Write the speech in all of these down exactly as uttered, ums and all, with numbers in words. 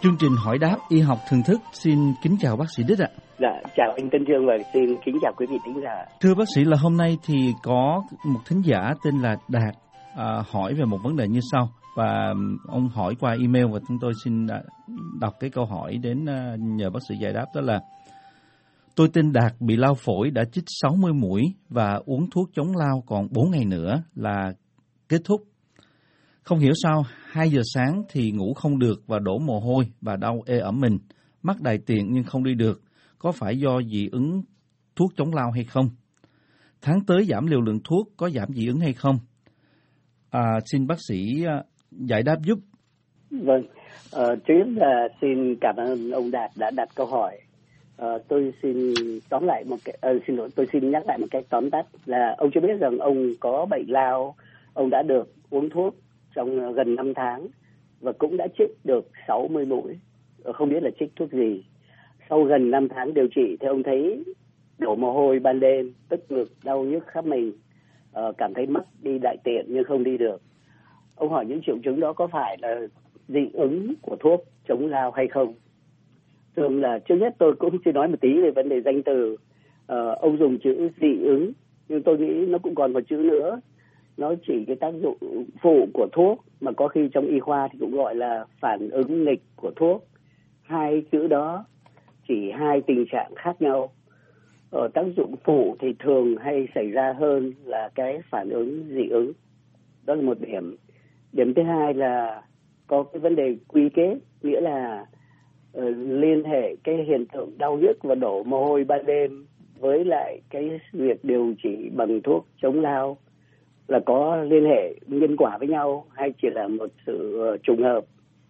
Chương trình hỏi đáp y học thường thức xin kính chào bác sĩ Đích ạ. Dạ, chào anh Tân Trương và xin kính chào quý vị thính giả. Thưa bác sĩ, là hôm nay thì có một thính giả tên là Đạt à, hỏi về một vấn đề như sau, và ông hỏi qua email và chúng tôi xin đọc cái câu hỏi đến nhờ bác sĩ giải đáp. Đó là: tôi tên Đạt, bị lao phổi, đã chích sáu mươi mũi và uống thuốc chống lao còn bốn ngày nữa là kết thúc. Không hiểu sao hai giờ sáng thì ngủ không được và đổ mồ hôi và đau ê ẩm mình, mắt đại tiện nhưng không đi được. Có phải do dị ứng thuốc chống lao hay không? Tháng tới giảm liều lượng thuốc có giảm dị ứng hay không? À, xin bác sĩ giải đáp giúp. Vâng, ờ, trước là xin cảm ơn ông Đạt đã đặt câu hỏi. Ờ, tôi xin tóm lại một cái, ờ, xin lỗi, tôi xin nhắc lại một cách tóm tắt là ông chưa biết rằng ông có bệnh lao, ông đã được uống thuốc trong gần năm tháng và cũng đã trích được sáu mươi mũi, không biết là trích thuốc gì. Sau gần năm tháng điều trị thì ông thấy đổ mồ hôi ban đêm, tức ngực, đau nhức khắp mình, uh, cảm thấy mắt đi đại tiện nhưng không đi được. Ông hỏi những triệu chứng đó có phải là dị ứng của thuốc chống lao hay không? Thường là trước nhất tôi cũng chỉ nói một tí về vấn đề danh từ. Uh, ông dùng chữ dị ứng, nhưng tôi nghĩ nó cũng còn một chữ nữa. Nó chỉ cái tác dụng phụ của thuốc, mà có khi trong y khoa thì cũng gọi là phản ứng nghịch của thuốc. Hai chữ đó chỉ hai tình trạng khác nhau. Ở tác dụng phụ thì thường hay xảy ra hơn là cái phản ứng dị ứng. Đó là một điểm. Điểm thứ hai là có cái vấn đề quy kết, nghĩa là uh, liên hệ cái hiện tượng đau nhức và đổ mồ hôi ban đêm với lại cái việc điều trị bằng thuốc chống lao là có liên hệ nhân quả với nhau hay chỉ là một sự uh, trùng hợp.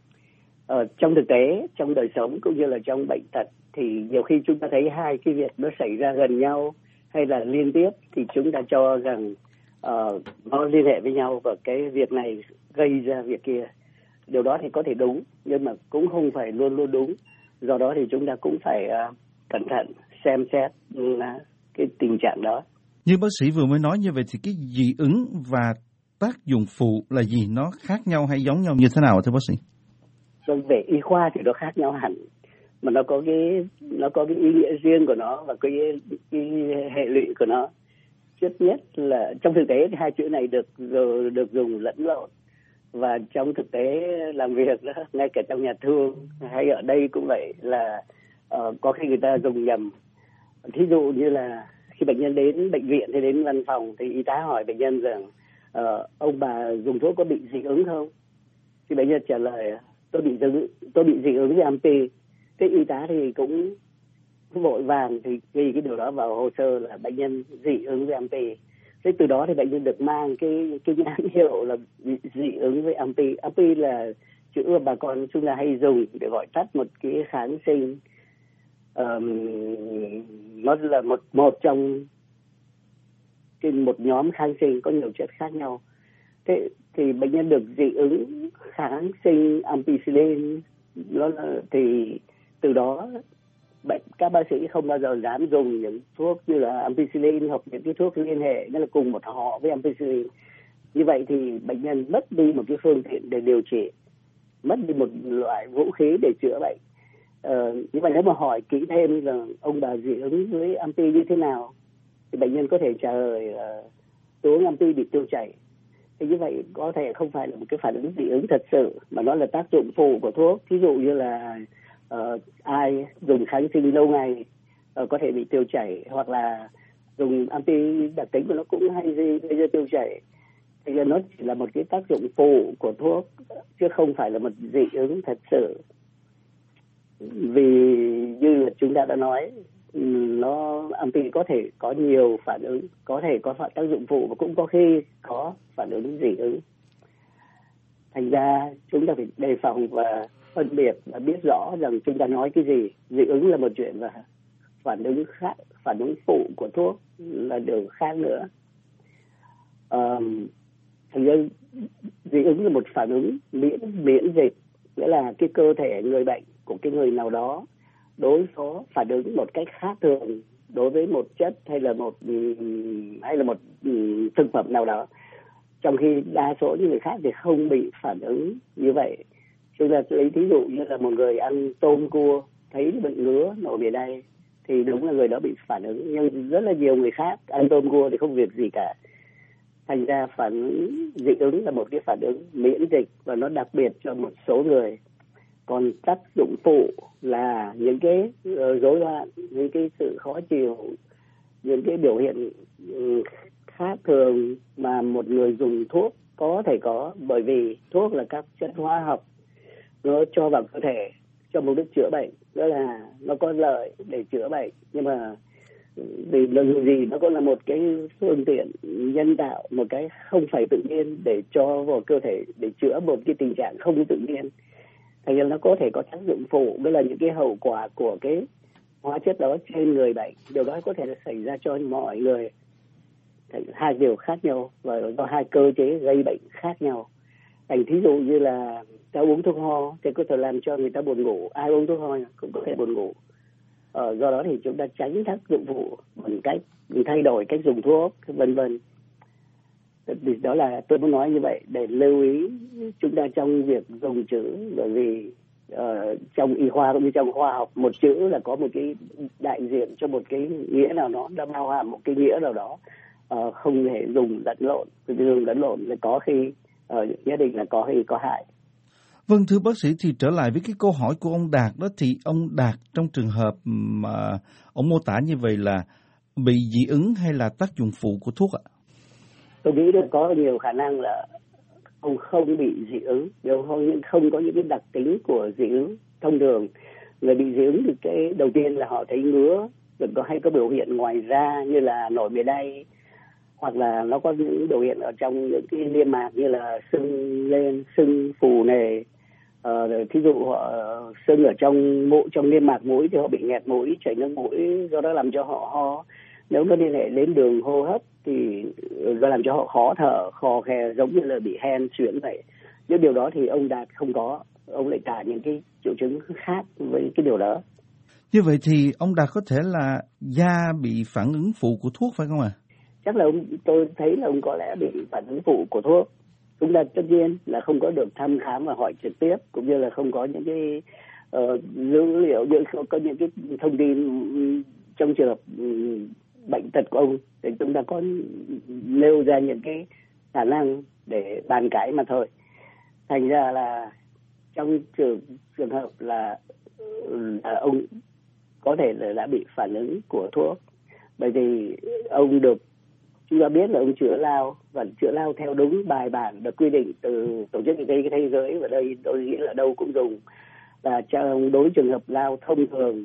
Ở trong thực tế, trong đời sống cũng như là trong bệnh tật thì nhiều khi chúng ta thấy hai cái việc nó xảy ra gần nhau hay là liên tiếp thì chúng ta cho rằng uh, nó liên hệ với nhau và cái việc này gây ra việc kia. Điều đó thì có thể đúng nhưng mà cũng không phải luôn luôn đúng. Do đó thì chúng ta cũng phải uh, cẩn thận xem xét uh, cái tình trạng đó. Như bác sĩ vừa mới nói như vậy thì cái dị ứng và tác dụng phụ là gì? Nó khác nhau hay giống nhau như thế nào thưa bác sĩ? Rồi về y khoa thì nó khác nhau hẳn, mà nó có cái nó có cái ý nghĩa riêng của nó và cái, cái hệ lụy của nó. Trước nhất là trong thực tế thì hai chữ này được được dùng lẫn lộn, và trong thực tế làm việc đó, ngay cả trong nhà thương hay ở đây cũng vậy là uh, có khi người ta dùng nhầm. Thí dụ như là khi bệnh nhân đến bệnh viện hay đến văn phòng thì y tá hỏi bệnh nhân rằng uh, ông bà dùng thuốc có bị dị ứng không? Thì bệnh nhân trả lời tôi bị dị ứng, tôi bị dị ứng với ampi. Thế y tá thì cũng vội vàng thì ghi cái điều đó vào hồ sơ là bệnh nhân dị ứng với ampi. Thế từ đó thì bệnh nhân được mang cái cái nhãn hiệu là dị ứng với ampi. Ampi là chữ mà bà con chúng ta hay dùng để gọi tắt một cái kháng sinh. Um, nó là một một trong cái một nhóm kháng sinh có nhiều chất khác nhau. Thế thì bệnh nhân được dị ứng kháng sinh ampicillin, nó thì từ đó bệnh các bác sĩ không bao giờ dám dùng những thuốc như là ampicillin hoặc những cái thuốc liên hệ nó là cùng một họ với ampicillin. Như vậy thì bệnh nhân mất đi một cái phương tiện để điều trị, mất đi một loại vũ khí để chữa bệnh. Ờ, nhưng mà nếu mà hỏi kỹ thêm là ông bà dị ứng với ampi như thế nào thì bệnh nhân có thể trả lời là tôi uống ampi bị tiêu chảy. Thì như vậy có thể không phải là một cái phản ứng dị ứng thật sự mà nó là tác dụng phụ của thuốc. Ví dụ như là uh, ai dùng kháng sinh lâu ngày uh, có thể bị tiêu chảy, hoặc là dùng ampi đặc tính của nó cũng hay gây ra tiêu chảy. Thì nó chỉ là một cái tác dụng phụ của thuốc chứ không phải là một dị ứng thật sự. Vì như là chúng ta đã nói, nó ampi có thể có nhiều phản ứng, có thể có phản tác dụng phụ và cũng có khi có phản ứng dị ứng. Thành ra chúng ta phải đề phòng và phân biệt và biết rõ rằng chúng ta nói cái gì. Dị ứng là một chuyện và phản ứng khác, phản ứng phụ của thuốc là điều khác nữa. Um, thành ra dị ứng là một phản ứng miễn miễn dịch, nghĩa là cái cơ thể người bệnh của cái người nào đó đối phó phản ứng một cách khác thường đối với một chất hay là một hay là một thực phẩm nào đó, trong khi đa số những người khác thì không bị phản ứng như vậy. Chúng ta lấy thí dụ như là một người ăn tôm cua thấy bệnh ngứa nổi bề đay thì đúng là người đó bị phản ứng, nhưng rất là nhiều người khác ăn tôm cua thì không việc gì cả. Thành ra phản ứng dị ứng là một cái phản ứng miễn dịch và nó đặc biệt cho một số người. Còn tác dụng phụ là những cái rối loạn, những cái sự khó chịu, những cái biểu hiện khác thường mà một người dùng thuốc có thể có, bởi vì thuốc là các chất hóa học nó cho vào cơ thể cho mục đích chữa bệnh, đó là nó có lợi để chữa bệnh, nhưng mà vì là dù gì nó cũng là một cái phương tiện nhân tạo, một cái không phải tự nhiên để cho vào cơ thể để chữa một cái tình trạng không tự nhiên. Thành ra nó có thể có tác dụng phụ, đó là những cái hậu quả của cái hóa chất đó trên người bệnh. Điều đó có thể là xảy ra cho mọi người, hai điều khác nhau và do hai cơ chế gây bệnh khác nhau. Thành thí dụ như là ta uống thuốc ho thì có thể làm cho người ta buồn ngủ, ai uống thuốc ho cũng có thể buồn ngủ. Ờ, do đó thì chúng ta tránh tác dụng phụ bằng cách thay đổi cách dùng thuốc, vân vân. Đó là tôi muốn nói như vậy để lưu ý chúng ta trong việc dùng chữ, bởi vì uh, trong y khoa cũng như trong khoa học, một chữ là có một cái đại diện cho một cái nghĩa nào đó, đã bao hàm một cái nghĩa nào đó, uh, không thể dùng lẫn lộn. Vì dùng lẫn lộn là có khi uh, nhất định là có khi có hại. Vâng, thưa bác sĩ, thì trở lại với cái câu hỏi của ông Đạt đó, thì ông Đạt trong trường hợp mà ông mô tả như vậy là bị dị ứng hay là tác dụng phụ của thuốc ạ? Tôi nghĩ là có nhiều khả năng là ông không bị dị ứng, nếu không, không có những cái đặc tính của dị ứng. Thông thường người bị dị ứng thì cái đầu tiên là họ thấy ngứa, rồi có hay có biểu hiện ngoài da như là nổi bề đay, hoặc là nó có những biểu hiện ở trong những cái niêm mạc như là sưng lên, sưng phù nề. Ờ, thí dụ họ sưng ở trong mũi, trong niêm mạc mũi thì họ bị nghẹt mũi, chảy nước mũi, do đó làm cho họ ho. Nếu nó liên hệ đến đường hô hấp thì nó làm cho họ khó thở, khò khè, giống như là bị hen suyễn vậy. Nhưng điều đó thì ông Đạt không có, ông lại tả những cái triệu chứng khác với cái điều đó. Như vậy thì ông Đạt có thể là da bị phản ứng phụ của thuốc phải không ạ? À? Chắc là ông, tôi thấy là ông có lẽ bị phản ứng phụ của thuốc. Chúng ta tất nhiên là không có được thăm khám và hỏi trực tiếp, cũng như là không có những cái uh, dữ liệu, không có những cái thông tin trong trường hợp um, bệnh tật của ông để chúng ta có nêu ra những cái khả năng để bàn cãi mà thôi. Thành ra là trong trường trường hợp là, là ông có thể là đã bị phản ứng của thuốc, bởi vì ông được, chúng ta biết là ông chữa lao và chữa lao theo đúng bài bản được quy định từ Tổ chức Y tế Thế giới, và đây tôi nghĩ là đâu cũng dùng, là trong đối trường hợp lao thông thường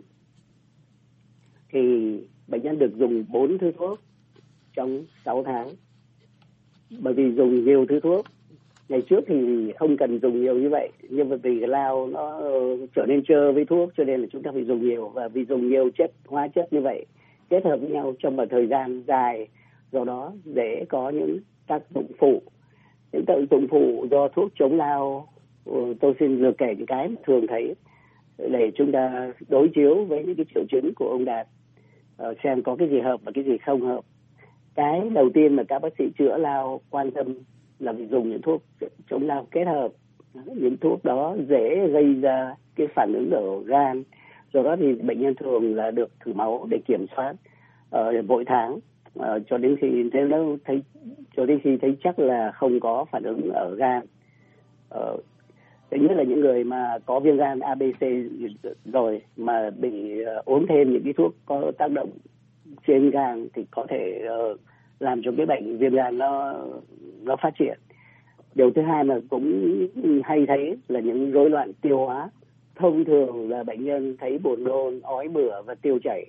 thì bệnh nhân được dùng bốn thứ thuốc trong sáu tháng. Bởi vì dùng nhiều thứ thuốc, ngày trước thì không cần dùng nhiều như vậy, nhưng mà vì cái lao nó trở nên trơ với thuốc cho nên là chúng ta phải dùng nhiều, và vì dùng nhiều chất hóa chất như vậy kết hợp với nhau trong một thời gian dài, do đó dễ có những tác dụng phụ. Những tác dụng phụ do thuốc chống lao, tôi xin lược kể những cái thường thấy để chúng ta đối chiếu với những cái triệu chứng của ông Đạt, xem có cái gì hợp và cái gì không hợp. Cái đầu tiên mà các bác sĩ chữa lao quan tâm là dùng những thuốc chống lao kết hợp. Những thuốc đó dễ gây ra cái phản ứng ở gan, do đó thì bệnh nhân thường là được thử máu để kiểm soát uh, mỗi tháng, uh, cho đến khi thế nó thấy cho đến khi thấy chắc là không có phản ứng ở gan. Uh, Thứ nhất là những người mà có viêm gan A B C rồi mà bị uh, uống thêm những cái thuốc có tác động trên gan thì có thể uh, làm cho cái bệnh viêm gan nó nó phát triển. Điều thứ hai mà cũng hay thấy là những rối loạn tiêu hóa. Thông thường là bệnh nhân thấy buồn nôn, ói mửa và tiêu chảy.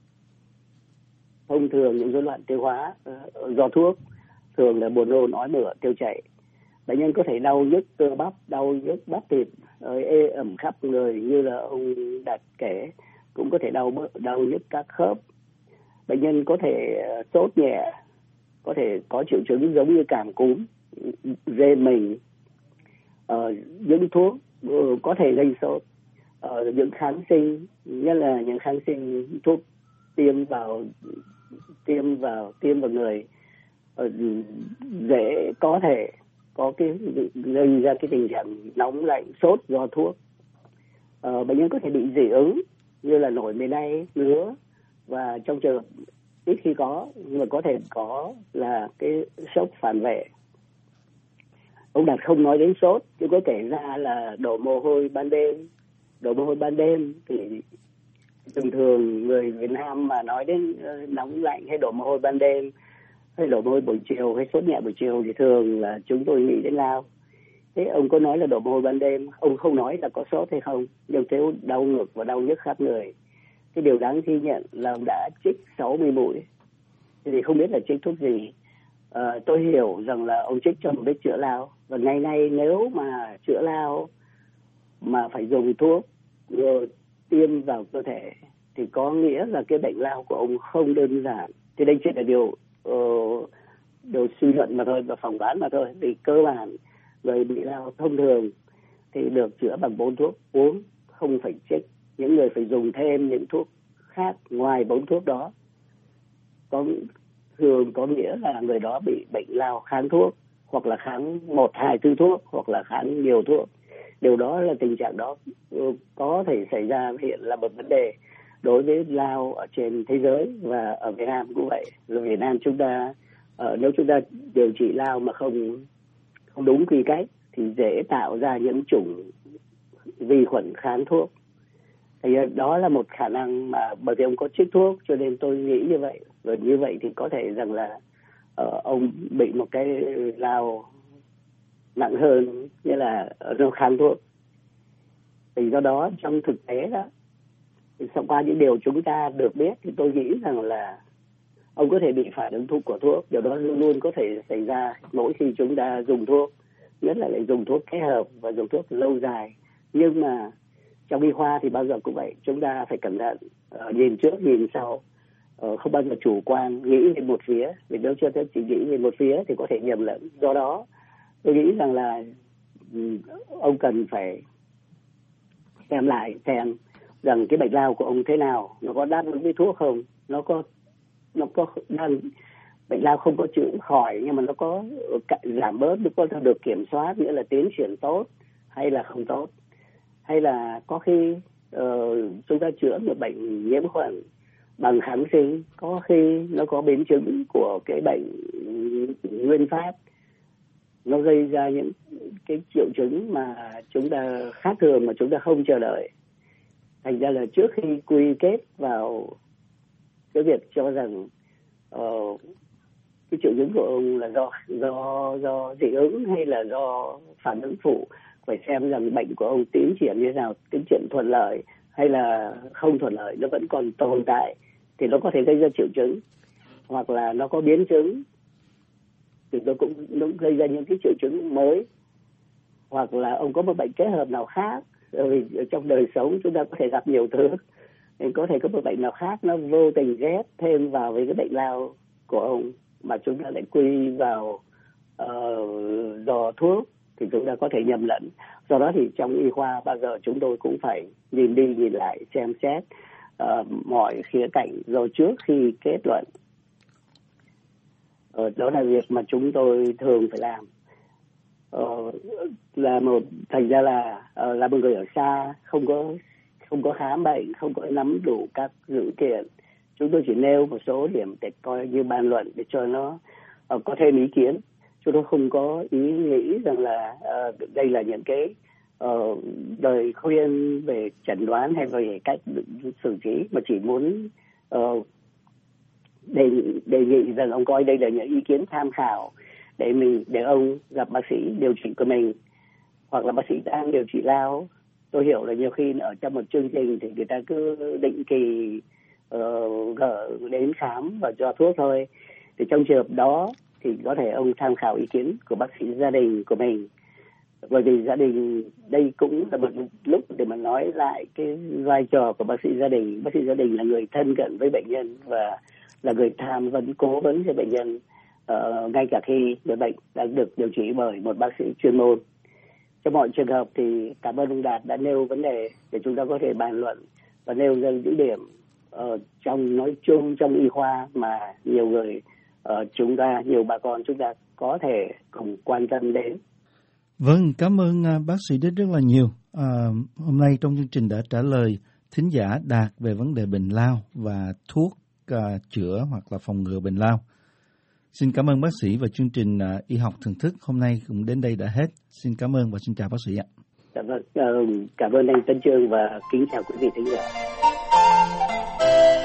Thông thường những rối loạn tiêu hóa uh, do thuốc thường là buồn nôn, ói mửa, tiêu chảy. Bệnh nhân có thể đau nhức cơ bắp, đau nhức bắp thịt, ê ẩm khắp người như là ông Đạt kể, cũng có thể đau đau nhức các khớp. Bệnh nhân có thể sốt nhẹ, có thể có triệu chứng giống như cảm cúm, rê mình. Ờ, những thuốc uh, có thể gây sốt. Ờ, những kháng sinh, nhất là những kháng sinh thuốc tiêm vào tiêm vào tiêm vào người uh, dễ có thể có cái gây ra cái tình trạng nóng lạnh sốt do thuốc. Ờ, bệnh nhân có thể bị dị ứng như là nổi mề đay, ngứa, và trong trường hợp ít khi có nhưng mà có thể có là cái sốc phản vệ. Ông Đạt không nói đến sốt, chứ có kể ra là đổ mồ hôi ban đêm. Đổ mồ hôi ban đêm thì thường thường người Việt Nam mà nói đến nóng lạnh hay đổ mồ hôi ban đêm hay đổ mồ hôi buổi chiều hay sốt nhẹ buổi chiều thì thường là chúng tôi nghĩ đến lao. Thế ông có nói là đổ mồ hôi ban đêm, ông không nói là có sốt hay không, nhưng nếu đau ngực và đau nhức khắp người. Cái điều đáng ghi nhận là ông đã trích sáu mươi mũi, thì không biết là trích thuốc gì. À, tôi hiểu rằng là ông trích cho mục đích chữa lao, và ngày nay nếu mà chữa lao mà phải dùng thuốc rồi tiêm vào cơ thể thì có nghĩa là cái bệnh lao của ông không đơn giản. Thì đây chỉ là điều uh, điều suy luận mà thôi và phỏng đoán mà thôi. Vì cơ bản người bị lao thông thường thì được chữa bằng bốn thuốc uống, không phải trích. Những người phải dùng thêm những thuốc khác ngoài bốn thuốc đó, có thường có nghĩa là người đó bị bệnh lao kháng thuốc, hoặc là kháng một hai thứ thuốc, hoặc là kháng nhiều thuốc. Điều đó là tình trạng đó có thể xảy ra, hiện là một vấn đề đối với lao ở trên thế giới và ở Việt Nam cũng vậy. Ở Việt Nam chúng ta uh, nếu chúng ta điều trị lao mà không không đúng quy cách thì dễ tạo ra những chủng vi khuẩn kháng thuốc. Thì đó là một khả năng mà bởi vì ông có trích thuốc cho nên tôi nghĩ như vậy. Và như vậy thì có thể rằng là uh, ông bị một cái lao nặng hơn, như là nó kháng thuốc. Thì do đó trong thực tế đó, thì sau qua những điều chúng ta được biết thì tôi nghĩ rằng là ông có thể bị phản ứng thuốc của thuốc. Điều đó luôn luôn có thể xảy ra mỗi khi chúng ta dùng thuốc, nhất là lại dùng thuốc kết hợp và dùng thuốc lâu dài. Nhưng mà trong y khoa thì bao giờ cũng vậy, chúng ta phải cẩn thận, uh, nhìn trước nhìn sau, uh, không bao giờ chủ quan nghĩ về một phía. Vì nếu chưa chỉ nghĩ về một phía thì có thể nhầm lẫn. Do đó tôi nghĩ rằng là um, ông cần phải xem lại xem rằng cái bệnh lao của ông thế nào, nó có đáp ứng với thuốc không, nó có nó có đang bệnh lao không có chữa khỏi nhưng mà nó có giảm bớt, nó có được kiểm soát, nghĩa là tiến triển tốt hay là không tốt, hay là có khi uh, chúng ta chữa một bệnh nhiễm khuẩn bằng kháng sinh, có khi nó có biến chứng của cái bệnh nguyên phát, nó gây ra những cái triệu chứng mà chúng ta khác thường mà chúng ta không chờ đợi. Thành ra là trước khi quy kết vào cái việc cho rằng uh, cái triệu chứng của ông là do do do dị ứng hay là do phản ứng phụ, phải xem rằng bệnh của ông tiến triển như thế nào, tiến triển thuận lợi hay là không thuận lợi, nó vẫn còn tồn tại thì nó có thể gây ra triệu chứng, hoặc là nó có biến chứng thì nó cũng nó gây ra những cái triệu chứng mới, hoặc là ông có một bệnh kết hợp nào khác. Vì trong đời sống chúng ta có thể gặp nhiều thứ, nên có thể có một bệnh nào khác nó vô tình ghép thêm vào với cái bệnh lao của ông mà chúng ta lại quy vào uh, do thuốc thì chúng ta có thể nhầm lẫn. Do đó thì trong y khoa bao giờ chúng tôi cũng phải nhìn đi nhìn lại, xem xét uh, mọi khía cạnh rồi trước khi kết luận. Uh, đó là việc mà chúng tôi thường phải làm. Uh, là một thành ra là uh, là một người ở xa, không có không có khám bệnh, không có nắm đủ các dữ kiện, chúng tôi chỉ nêu một số điểm để coi như bàn luận để cho nó uh, có thêm ý kiến. Chúng tôi không có ý nghĩ rằng là uh, đây là những cái uh, lời khuyên về chẩn đoán hay về cách xử trí, mà chỉ muốn uh, đề, đề nghị rằng ông coi đây là những ý kiến tham khảo để mình để ông gặp bác sĩ điều trị của mình, hoặc là bác sĩ đang điều trị lao. Tôi hiểu là nhiều khi ở trong một chương trình thì người ta cứ định kỳ uh, gỡ đến khám và cho thuốc thôi. Thì trong trường hợp đó thì có thể ông tham khảo ý kiến của bác sĩ gia đình của mình, bởi vì gia đình đây cũng là một lúc để mà nói lại cái vai trò của bác sĩ gia đình. Bác sĩ gia đình là người thân cận với bệnh nhân và là người tham vấn cố vấn cho bệnh nhân, uh, ngay cả khi người bệnh đã được điều trị bởi một bác sĩ chuyên môn. Trong mọi trường hợp thì cảm ơn ông Đạt đã nêu vấn đề để chúng ta có thể bàn luận và nêu ra những điểm uh, trong nói chung trong y khoa mà nhiều người uh, chúng ta, nhiều bà con chúng ta có thể cùng quan tâm đến. Vâng, cảm ơn uh, bác sĩ Đức rất là nhiều. Uh, hôm nay trong chương trình đã trả lời thính giả Đạt về vấn đề bệnh lao và thuốc uh, chữa hoặc là phòng ngừa bệnh lao. Xin cảm ơn bác sĩ và chương trình uh, Y học thưởng thức hôm nay cũng đến đây đã hết. Xin cảm ơn và xin chào bác sĩ ạ. Dạ vâng, uh, cảm ơn anh Tân Chương và kính chào quý vị thính giả.